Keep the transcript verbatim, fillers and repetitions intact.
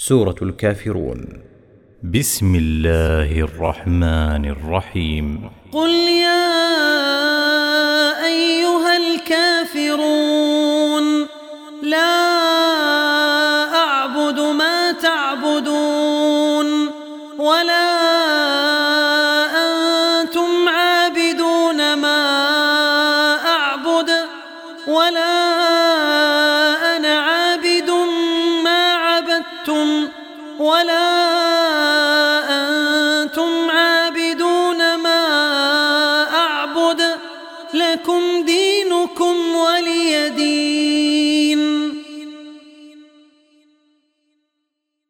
سورة الكافرون. بسم الله الرحمن الرحيم. قل يا أيها الكافرون